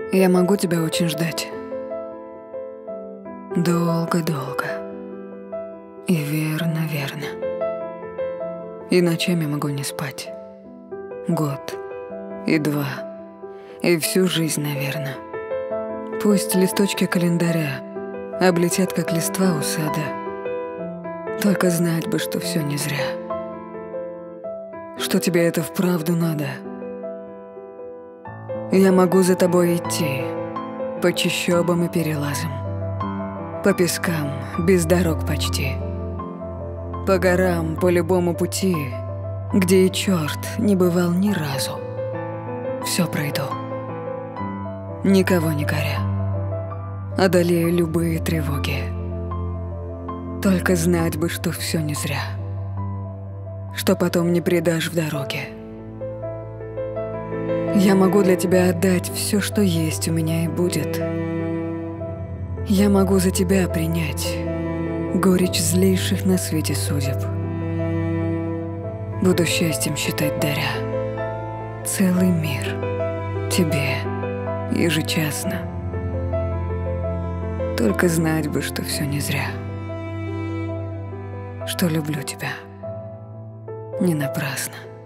Я могу тебя очень ждать. Долго-долго. И верно. И ночами могу не спать. Год. И 2. И всю жизнь, наверное. Пусть листочки календаря облетят, как листва у сада. Только знать бы, что все не зря. Что тебе это вправду надо. Я могу за тобой идти по чащобам и перелазам, по пескам, без дорог почти, по горам, по любому пути, где и черт не бывал ни разу. Все пройду, никого не коря, одолею любые тревоги. Только знать бы, что все не зря, что потом не предашь в дороге. Я могу для тебя отдать все, что есть у меня и будет. Я могу за тебя принять горечь злейших на свете судеб. Буду счастьем считать, даря целый мир тебе ежечасно. Только знать бы, что все не зря, что люблю тебя не напрасно.